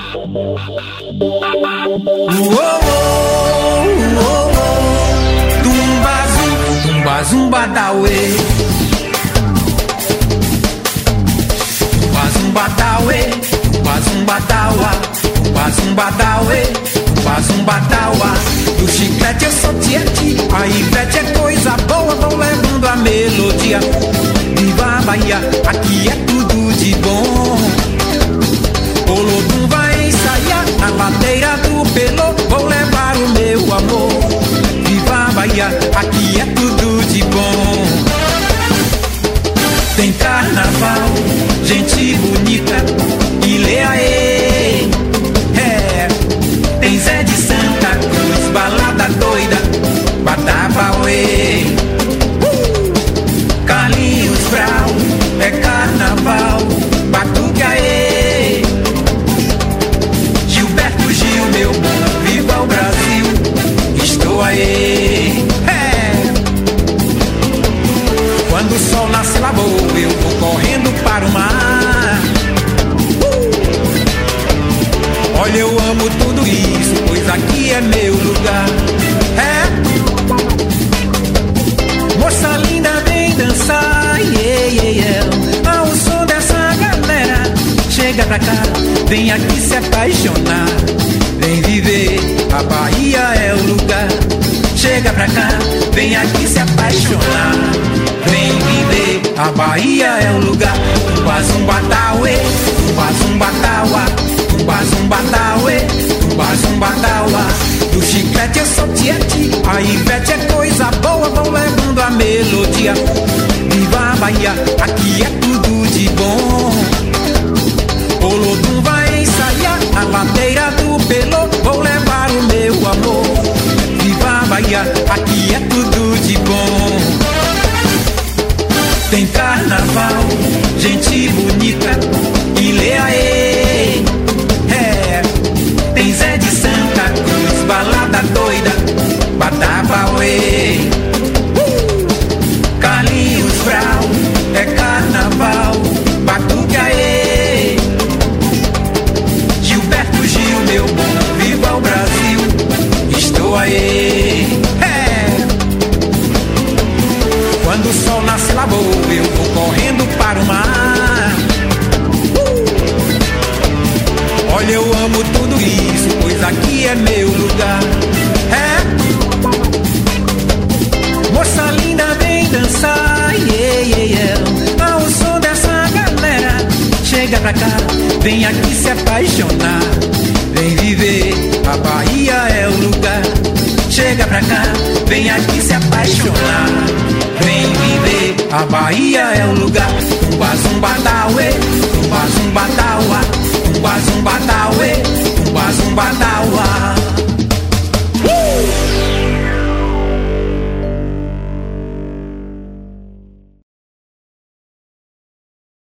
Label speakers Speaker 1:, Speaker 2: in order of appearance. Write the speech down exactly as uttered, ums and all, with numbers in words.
Speaker 1: Tumba zumba dawe, tumba zumba dawe, tumba zumba dawa, tumba zumba dawe, tumba zumba dawa. Do chiclete eu sou tiete, a Ivete é coisa boa, vão levando a melodia. Viva a Bahia, aqui é tudo de bom. O Lodum vai ensaiar na ladeira do Pelô, vou levar o meu amor. Viva a Bahia, aqui é tudo de bom. Tem carnaval, gente bonita, Ilê aê, é. Tem Zé de Santa Cruz, balada doida, Badabauê, uh! Carlinhos Brau, é carnaval, Batuque aê. Gilberto Gil, meu bom, viva o Brasil, estou aê, é. Quando o sol nasce lá vou, eu vou correndo para o mar. uh! Olha, eu amo tudo isso, pois aqui é meu lugar. É. Moça linda, vem dançar, yeah, yeah, yeah. Ao som dessa galera, chega pra cá, vem aqui se apaixonar. Vem viver, a Bahia é o lugar. Chega pra cá, vem aqui se apaixonar. Vem viver, a Bahia é o lugar. Tumba zumba dauê, tumba zumba dawa, tumba zumba dauê, tumba zumba dawa. Do chiclete eu sou tiete, a Ivete é coisa boa, vão levando a melodia. Viva a Bahia, aqui é tudo de bom. O Lodum vai ensaiar na ladeira do Pelô, vou levar o meu amor. Viva a Bahia, aqui é tudo de bom. Tem carnaval, gente bonita, Ilê aê, é. Tem Zé de Santa Cruz, balada doida, Badabauê, uh! Carlinhos Brau, é carnaval, Batuque aê. Gilberto Gil, meu bom, viva o Brasil, estou aê, é. Quando o sol nasce lá vou, eu vou correndo para o mar. uh! Olha, eu amo tudo isso, pois aqui é meu lugar. É. Moça linda, vem dançar, yeah, yeah, yeah. Ao som dessa galera, chega pra cá, vem aqui se apaixonar. Vem viver, a Bahia é o lugar. Chega pra cá, vem aqui se apaixonar. Vem viver, a Bahia é o lugar. Tumba zumba dauê, tumba zumba dawa, tumba zumba dauê, tumba zumba dawa.